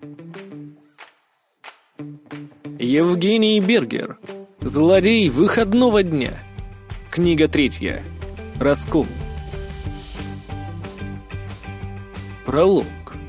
Евгений Бергер. Злодей выходного дня. Книга 3. Раскол. Пролог.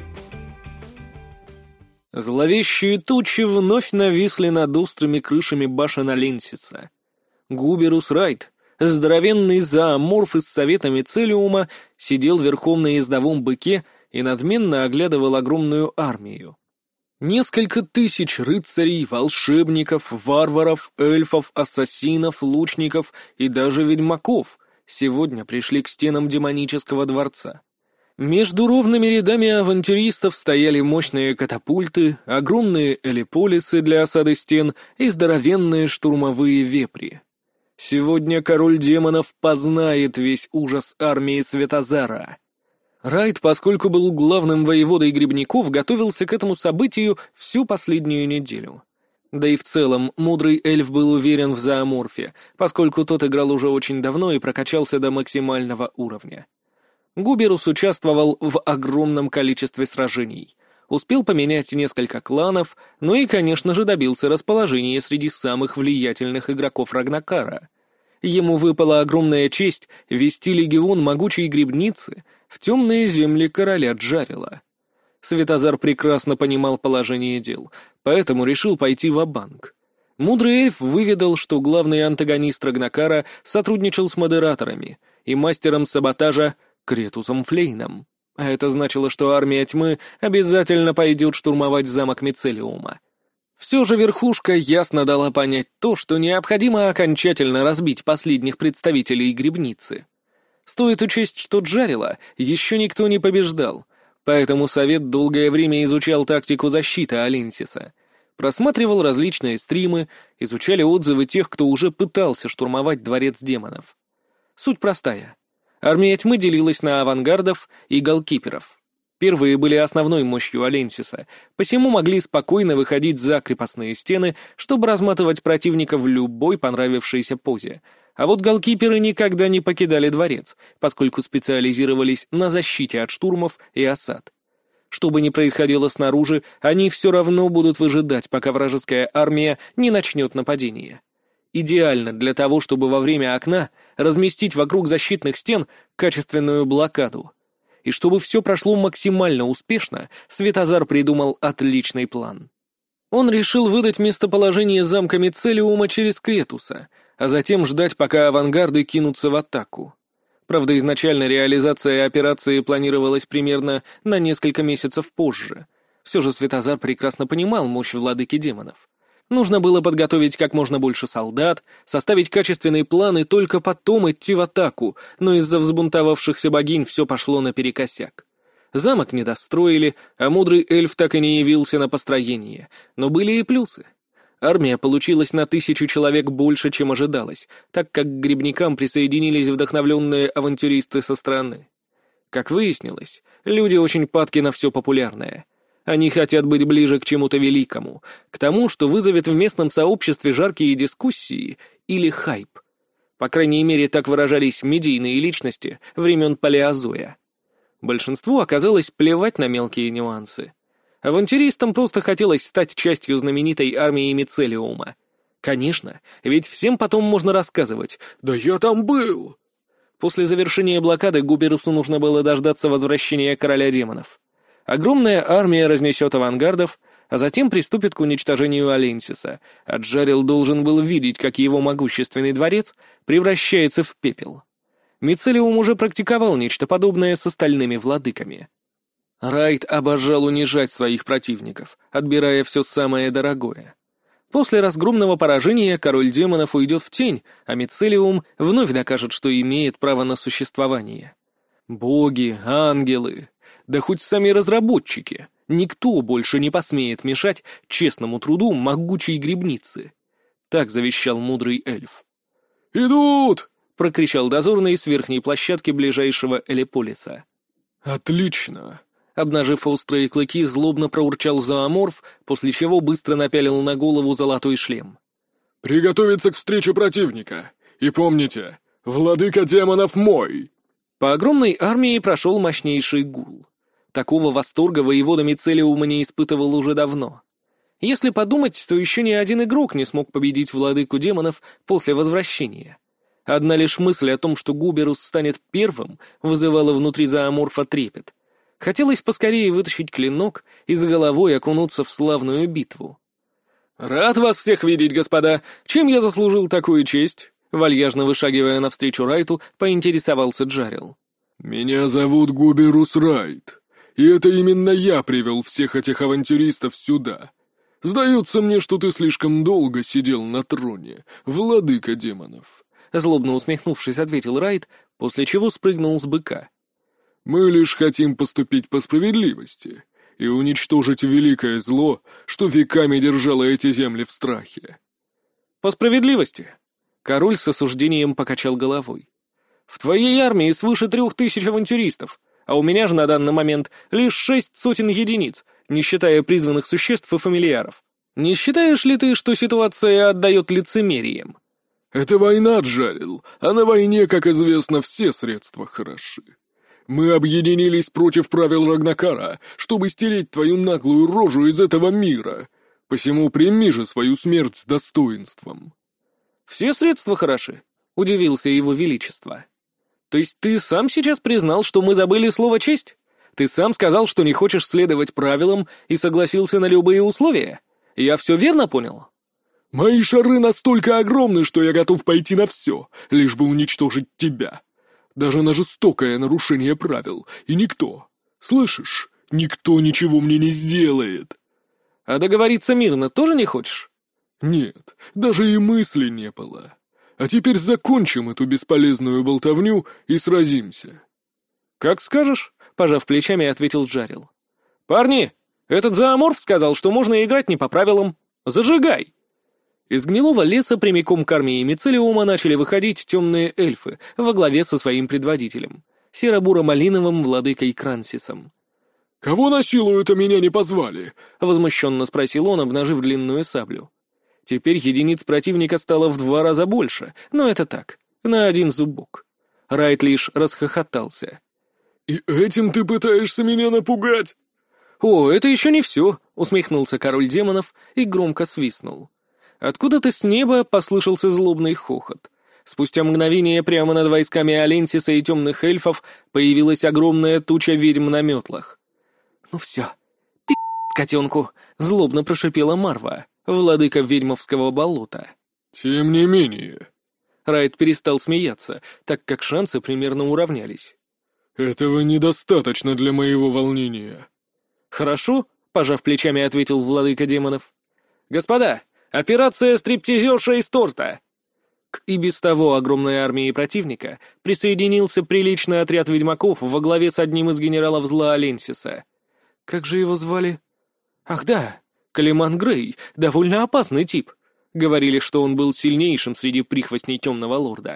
Зловещие тучи вновь нависли над острыми крышами башен Аленсиса. Губерус Райт, здоровенный зооморф из Совета Мицелиума, сидел верхом на ездовом быке и надменно оглядывал огромную армию. Несколько тысяч рыцарей, волшебников, варваров, эльфов, ассасинов, лучников и даже ведьмаков сегодня пришли к стенам демонического дворца. Между ровными рядами авантюристов стояли мощные катапульты, огромные элиполисы для осады стен и здоровенные штурмовые вепри. Сегодня король демонов познает весь ужас армии Светозара. Райт, поскольку был главным воеводой грибников, готовился к этому событию всю последнюю неделю. Да и в целом, мудрый эльф был уверен в зооморфе, поскольку тот играл уже очень давно и прокачался до максимального уровня. Губерус участвовал в огромном количестве сражений, успел поменять несколько кланов, ну и, конечно же, добился расположения среди самых влиятельных игроков Рагнакара. Ему выпала огромная честь вести легион могучей грибницы в темные земли короля Джарила. Светозар прекрасно понимал положение дел, поэтому решил пойти ва-банк. Мудрый эльф выведал, что главный антагонист Рагнакара сотрудничал с модераторами и мастером саботажа Кретусом Флейном. А это значило, что армия тьмы обязательно пойдет штурмовать замок Мицелиума. Все же верхушка ясно дала понять то, что необходимо окончательно разбить последних представителей грибницы. Стоит учесть, что Джарила еще никто не побеждал, поэтому совет долгое время изучал тактику защиты Аленсиса, просматривал различные стримы, изучали отзывы тех, кто уже пытался штурмовать дворец демонов. Суть простая. Армия тьмы делилась на авангардов и голкиперов. Первые были основной мощью Аленсиса, посему могли спокойно выходить за крепостные стены, чтобы разматывать противника в любой понравившейся позе. А вот голкиперы никогда не покидали дворец, поскольку специализировались на защите от штурмов и осад. Что бы ни происходило снаружи, они все равно будут выжидать, пока вражеская армия не начнет нападение. Идеально для того, чтобы во время окна разместить вокруг защитных стен качественную блокаду. И чтобы все прошло максимально успешно, Светозар придумал отличный план. Он решил выдать местоположение замка Мицелиума через Кретуса, а затем ждать, пока авангарды кинутся в атаку. Правда, изначально реализация операции планировалась примерно на несколько месяцев позже. Все же Светозар прекрасно понимал мощь владыки демонов. Нужно было подготовить как можно больше солдат, составить качественный план и только потом идти в атаку, но из-за взбунтовавшихся богинь все пошло наперекосяк. Замок не достроили, а мудрый эльф так и не явился на построение, но были и плюсы. Армия получилась на 1000 человек больше, чем ожидалось, так как к грибникам присоединились вдохновленные авантюристы со стороны. Как выяснилось, люди очень падки на все популярное. Они хотят быть ближе к чему-то великому, к тому, что вызовет в местном сообществе жаркие дискуссии или хайп. По крайней мере, так выражались медийные личности времен Палеозоя. Большинству оказалось плевать на мелкие нюансы. Авантюристам просто хотелось стать частью знаменитой армии Мицелиума. Конечно, ведь всем потом можно рассказывать: «Да я там был!» После завершения блокады Губерусу нужно было дождаться возвращения короля демонов. Огромная армия разнесет авангардов, а затем приступит к уничтожению Аленсиса, а Джарил должен был видеть, как его могущественный дворец превращается в пепел. Мицелиум уже практиковал нечто подобное с остальными владыками. Райт обожал унижать своих противников, отбирая все самое дорогое. После разгромного поражения король демонов уйдет в тень, а Мицелиум вновь докажет, что имеет право на существование. Боги, ангелы, да хоть сами разработчики, никто больше не посмеет мешать честному труду могучей грибницы. Так завещал мудрый эльф. «Идут!» — прокричал дозорный с верхней площадки ближайшего элиполиса. «Отлично!» Обнажив острые клыки, злобно проурчал зооморф, после чего быстро напялил на голову золотой шлем. «Приготовиться к встрече противника! И помните, владыка демонов мой!» По огромной армии прошел мощнейший гул. Такого восторга воевода Мицелиума не испытывал уже давно. Если подумать, то еще ни один игрок не смог победить владыку демонов после возвращения. Одна лишь мысль о том, что Губерус станет первым, вызывала внутри зооморфа трепет. Хотелось поскорее вытащить клинок и с головой окунуться в славную битву. «Рад вас всех видеть, господа! Чем я заслужил такую честь?» Вальяжно вышагивая навстречу Райту, поинтересовался Джарил. «Меня зовут Губерус Райт, и это именно я привел всех этих авантюристов сюда. Сдается мне, что ты слишком долго сидел на троне, владыка демонов». Злобно усмехнувшись, ответил Райт, после чего спрыгнул с быка. «Мы лишь хотим поступить по справедливости и уничтожить великое зло, что веками держало эти земли в страхе». «По справедливости?» Король с осуждением покачал головой. «В твоей армии свыше 3000 авантюристов, а у меня же на данный момент лишь 600 единиц, не считая призванных существ и фамильяров. Не считаешь ли ты, что ситуация отдает лицемерием?» «Это война, Джарил, а на войне, как известно, все средства хороши. Мы объединились против правил Рагнакара, чтобы стереть твою наглую рожу из этого мира. Посему прими же свою смерть с достоинством». «Все средства хороши», — удивился его величество. «То есть ты сам сейчас признал, что мы забыли слово «честь»? Ты сам сказал, что не хочешь следовать правилам и согласился на любые условия? Я все верно понял?» «Мои шары настолько огромны, что я готов пойти на все, лишь бы уничтожить тебя. Даже на жестокое нарушение правил, и никто, слышишь, никто ничего мне не сделает». «А договориться мирно тоже не хочешь?» «Нет, даже и мысли не было. А теперь закончим эту бесполезную болтовню и сразимся». «Как скажешь», — пожав плечами, ответил Джарил. «Парни, этот зооморф сказал, что можно играть не по правилам. Зажигай!» Из гнилого леса прямиком к армии Мицелиума начали выходить темные эльфы во главе со своим предводителем, серо-буро-малиновым владыкой Крансисом. «Кого насилуют, а меня не позвали?» — возмущенно спросил он, обнажив длинную саблю. Теперь единиц противника стало в 2 раза больше, но это так, на один зубок. Райт лишь расхохотался. «И этим ты пытаешься меня напугать?» «О, это еще не все», — усмехнулся король демонов и громко свистнул. Откуда-то с неба послышался злобный хохот. Спустя мгновение прямо над войсками Аленсиса и темных эльфов появилась огромная туча ведьм на метлах. «Ну все, котенку!» — злобно прошипела Марва, владыка ведьмовского болота. «Тем не менее...» Райт перестал смеяться, так как шансы примерно уравнялись. «Этого недостаточно для моего волнения». «Хорошо», — пожав плечами, ответил владыка демонов. «Господа, операция «Стриптизерша из торта». К и без того огромной армии противника присоединился приличный отряд ведьмаков во главе с одним из генералов зла Аленсиса. Как же его звали? Ах да, Калиман Грей, довольно опасный тип. Говорили, что он был сильнейшим среди прихвостней темного лорда.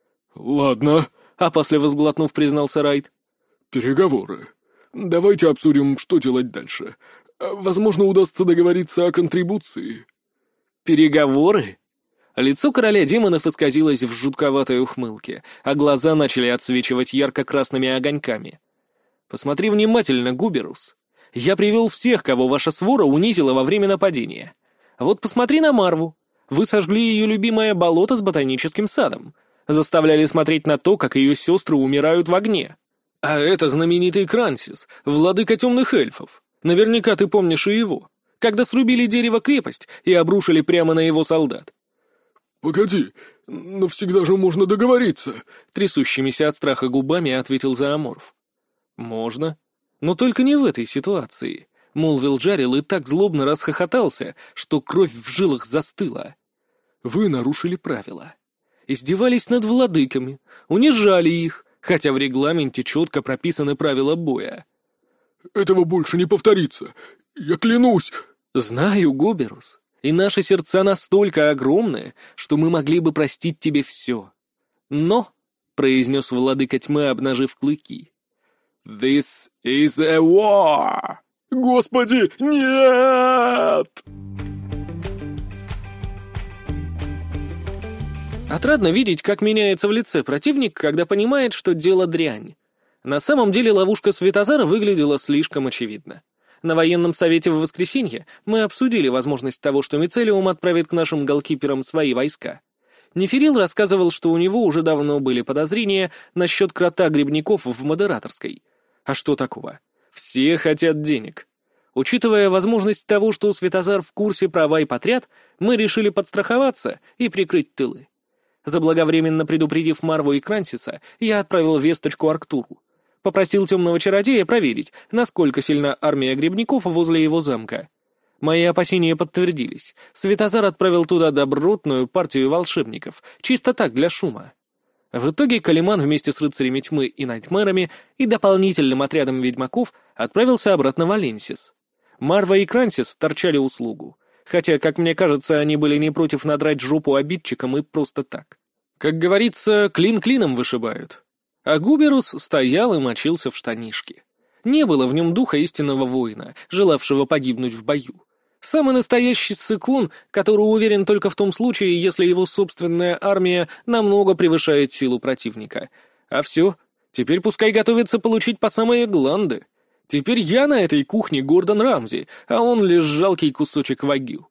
«Ладно», — опасливо сглотнув, признался Райт. «Переговоры. Давайте обсудим, что делать дальше. Возможно, удастся договориться о контрибуции». «Переговоры?» Лицо короля демонов исказилось в жутковатой ухмылке, а глаза начали отсвечивать ярко-красными огоньками. «Посмотри внимательно, Губерус. Я привел всех, кого ваша свора унизила во время нападения. Вот посмотри на Марву. Вы сожгли ее любимое болото с ботаническим садом. Заставляли смотреть на то, как ее сестры умирают в огне. А это знаменитый Крансис, владыка темных эльфов. Наверняка ты помнишь и его. Когда срубили дерево-крепость и обрушили прямо на его солдат». «Погоди, но всегда же можно договориться», — трясущимися от страха губами ответил зооморф. «Можно, но только не в этой ситуации», — молвил Джарил и так злобно расхохотался, что кровь в жилах застыла. «Вы нарушили правила. Издевались над владыками, унижали их, хотя в регламенте четко прописаны правила боя». «Этого больше не повторится, я клянусь». «Знаю, Губерус, и наши сердца настолько огромны, что мы могли бы простить тебе все. Но», — произнес владыка тьмы, обнажив клыки, «This is a war!» «Господи, нет!» Отрадно видеть, как меняется в лице противник, когда понимает, что дело дрянь. На самом деле ловушка Светозара выглядела слишком очевидно. На военном совете в воскресенье мы обсудили возможность того, что Мицелиум отправит к нашим голкиперам свои войска. Неферил рассказывал, что у него уже давно были подозрения насчет крота-грибников в модераторской. А что такого? Все хотят денег. Учитывая возможность того, что Светозар в курсе про вайп-отряд, мы решили подстраховаться и прикрыть тылы. Заблаговременно предупредив Марву и Крансиса, я отправил весточку Арктуру. Попросил темного чародея проверить, насколько сильна армия грибников возле его замка. Мои опасения подтвердились. Светозар отправил туда добротную партию волшебников, чисто так, для шума. В итоге Калиман вместе с рыцарями тьмы и найтмерами и дополнительным отрядом ведьмаков отправился обратно в Аленсис. Марва и Крансис торчали услугу, хотя, как мне кажется, они были не против надрать жопу обидчикам и просто так. Как говорится, клин клином вышибают. А Губерус стоял и мочился в штанишки. Не было в нем духа истинного воина, желавшего погибнуть в бою. Самый настоящий ссыкун, который уверен только в том случае, если его собственная армия намного превышает силу противника. А все, теперь пускай готовится получить по самые гланды. Теперь я на этой кухне Гордон Рамзи, а он лишь жалкий кусочек вагю.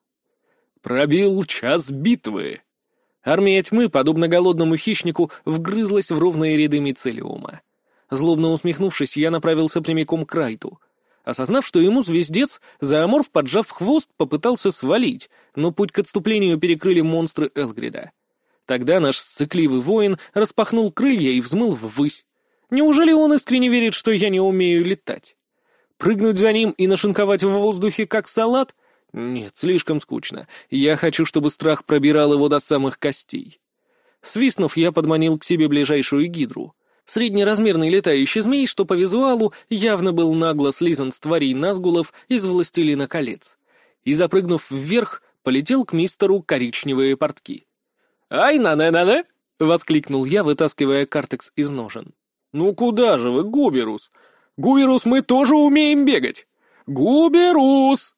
Пробил час битвы. Армия тьмы, подобно голодному хищнику, вгрызлась в ровные ряды Мицелиума. Злобно усмехнувшись, я направился прямиком к Райту. Осознав, что ему звездец, зооморф, поджав хвост, попытался свалить, но путь к отступлению перекрыли монстры Элгрида. Тогда наш сцикливый воин распахнул крылья и взмыл ввысь. Неужели он искренне верит, что я не умею летать? Прыгнуть за ним и нашинковать в воздухе, как салат? Нет, слишком скучно. Я хочу, чтобы страх пробирал его до самых костей. Свистнув, я подманил к себе ближайшую гидру. Среднеразмерный летающий змей, что по визуалу явно был нагло слизан с тварей Назгулов из «Властелина колец». И, запрыгнув вверх, полетел к мистеру коричневые портки. «Ай, на-на-на-на!» — воскликнул я, вытаскивая картекс из ножен. «Ну куда же вы, Губерус? Губерус, мы тоже умеем бегать! Губерус!»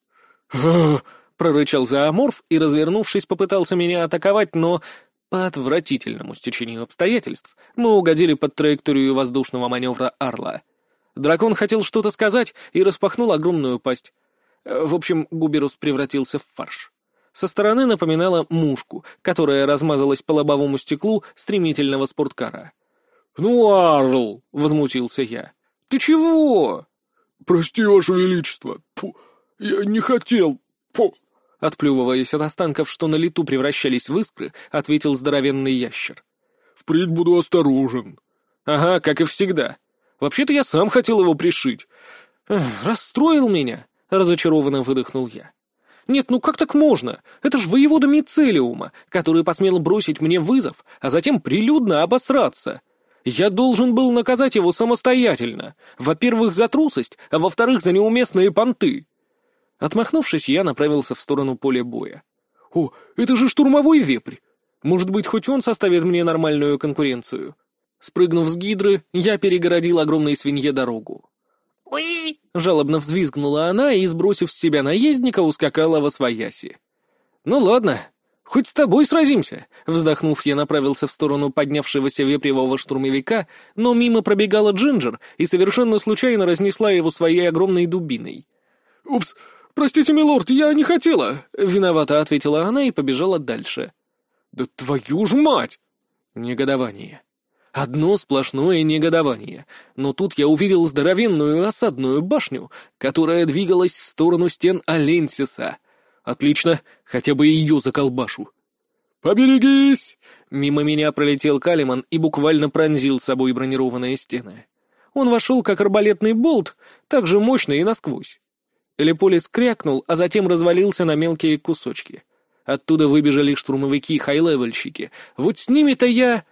прорычал зооморф и, развернувшись, попытался меня атаковать, но по отвратительному стечению обстоятельств мы угодили под траекторию воздушного маневра Арла. Дракон хотел что-то сказать и распахнул огромную пасть. В общем, Губерус превратился в фарш. Со стороны напоминала мушку, которая размазалась по лобовому стеклу стремительного спорткара. «Ну, Арл!» — возмутился я. «Ты чего?» «Прости, Ваше Величество! Фу, я не хотел! Фу!» Отплевываясь от останков, что на лету превращались в искры, ответил здоровенный ящер. «Впредь буду осторожен». «Ага, как и всегда. Вообще-то я сам хотел его пришить. Расстроил меня», — разочарованно выдохнул я. «Нет, ну как так можно? Это ж воевода Мицелиума, который посмел бросить мне вызов, а затем прилюдно обосраться. Я должен был наказать его самостоятельно. Во-первых, за трусость, а во-вторых, за неуместные понты». Отмахнувшись, я направился в сторону поля боя. «О, это же штурмовой вепрь! Может быть, хоть он составит мне нормальную конкуренцию?» Спрыгнув с гидры, я перегородил огромной свинье дорогу. «Уи!» — жалобно взвизгнула она и, сбросив с себя наездника, ускакала восвояси. «Ну ладно, хоть с тобой сразимся!» Вздохнув, я направился в сторону поднявшегося вепревого штурмовика, но мимо пробегала Джинджер и совершенно случайно разнесла его своей огромной дубиной. «Упс! Простите, милорд, я не хотела!» — виновато ответила она и побежала дальше. «Да твою ж мать!» Негодование. Одно сплошное негодование. Но тут я увидел здоровенную осадную башню, которая двигалась в сторону стен Аленсиса. Отлично, хотя бы ее заколбашу. «Поберегись!» Мимо меня пролетел Калиман и буквально пронзил собой бронированные стены. Он вошел как арбалетный болт, так же мощно и насквозь. Элиполис крякнул, а затем развалился на мелкие кусочки. Оттуда выбежали штурмовики-хай-левельщики. Вот с ними-то я...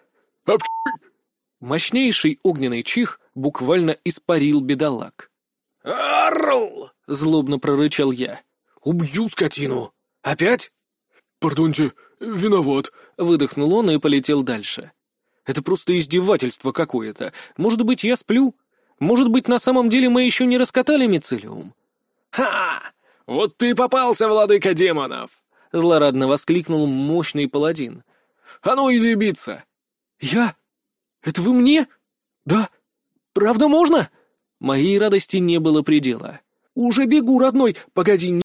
Мощнейший огненный чих буквально испарил бедолаг. «Арл!» — злобно прорычал я. «Убью скотину!» «Опять?» «Пардоньте, виноват!» — выдохнул он и полетел дальше. «Это просто издевательство какое-то. Может быть, я сплю? Может быть, на самом деле мы еще не раскатали Мицелиум?» «Ха! Вот ты попался, владыка демонов!» — злорадно воскликнул мощный паладин. «А ну, иди биться!» «Я? Это вы мне?» «Да, Правда можно?» Моей радости не было предела. «Уже бегу, родной! Погоди,